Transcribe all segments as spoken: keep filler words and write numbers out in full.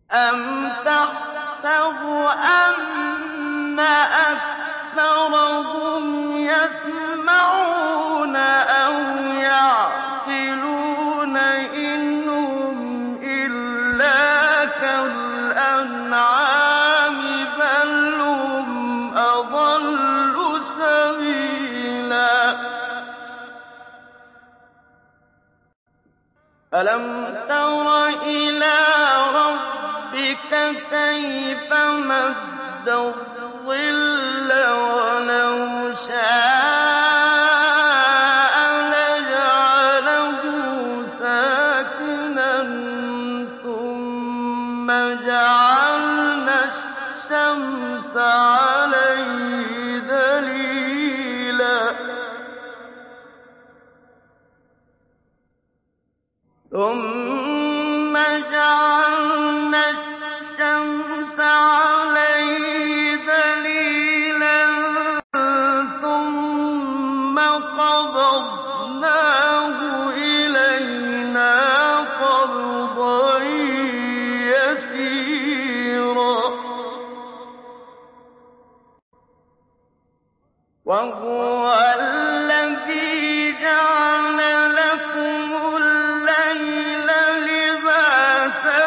أَمْ تَحْسَبُ أَنَّ أَكْثَرَهُمْ يَسْمَعُونَ أَوْ يَعْقِلُونَ ۚ إِنْ هُمْ إِلَّا كَالْأَنْعَامِ بَلْ هُمْ أَضَلُّ سَبِيلًا. أَلَمْ تَرَ إِلَىٰ رَبِّكَ كَيْفَ مَدَّ الظِّلَّ وَلَوْ شَاءَ لَجَعَلَهُ سَاكِنًا ثُمَّ جَعَلْنَا الشَّمْسَ عَلَيْهِ دَلِيلًا ثُمَّ جَعَلْنَا الشَّمْسَ عَلَيْهِ دَلِيلًا ثُمَّ قَبَضْنَاهُ إِلَيْنَا قَبْضًا يَسِيرًا وَهُوَ الَّذِي جَعَلَ لَكُمُ اللَّيْلَ لِبَاسًا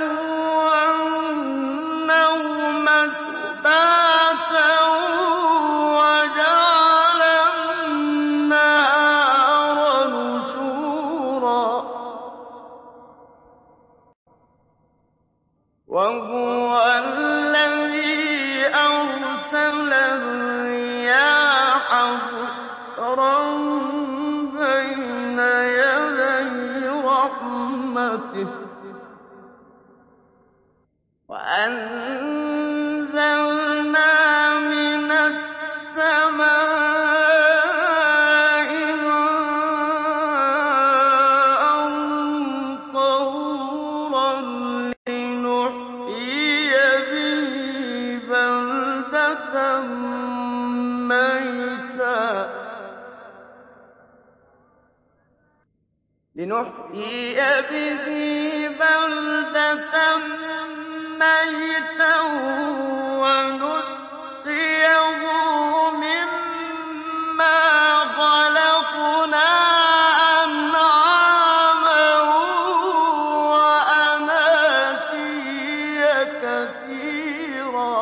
وَالنَّوْمَ سُبَاتًا وَجَعَلَ النَّهَارَ نُشُورًا وَهُوَ الَّذِي أَرْسَلَ الرِّيَاحَ بُشْرًا بَيْنَ يَدَيْ رَحْمَتِهِ وَأَنزَلْنَا مِنَ السَّمَاءِ مَاءً طَهُورًا لِّنُحْيِيَ بِهِ بَلْدَةً مَّيْتًا لِّنُحْيِيَ بِهِ بَلْدَةً مَّيْتًا وَنُسْقِيَهُ مِمَّا خَلَقْنَا أَنْعَامًا وَأَنَاسِيَّ كَثِيرًا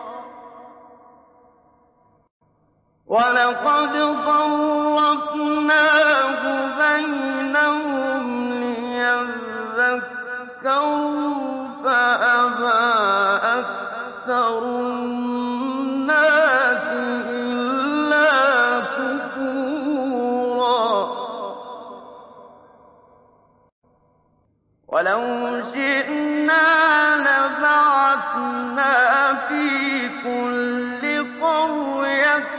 وَلَقَدْ صَرَّفْنَاهُ بَيْنَهُمْ لِيَذَّكَّرُوا فَأَبَىٰ أَكْثَرُ النَّاسِ إِلَّا كُفُورًا وَلَوْ شِئْنَا لَبَعَثْنَا فِي كُلِّ قَرْيَةٍ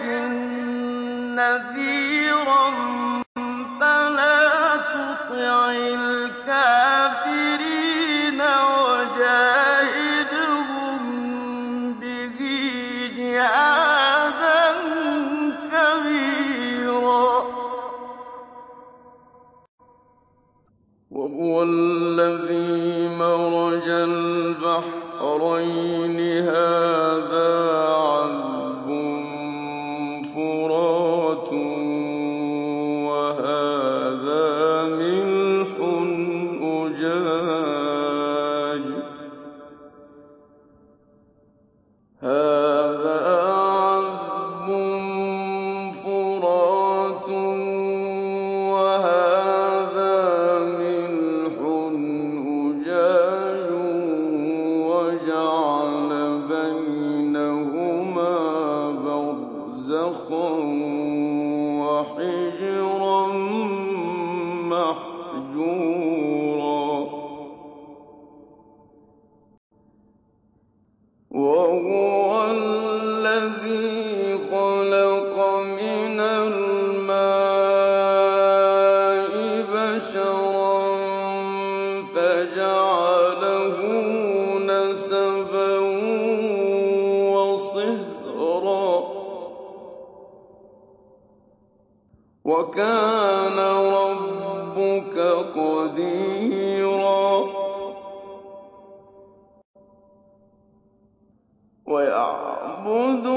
نَّذِيرًا فَلَا تُطِعِ الْكَافِرِينَ وَجَاهِدْهُم بِهِ جِهَادًا كَبِيرًا. وَهُوَ الَّذِي مَرَجَ الْبَحْرَيْنِ هَٰذَا عَذْبٌ فُرَاتٌ وَهَٰذَا مِلْحٌ أُجَاجٌ هَٰذَا عَذْبٌ فُرَاتٌ وَهَٰذَا مِلْحٌ فَاعْبُدُوا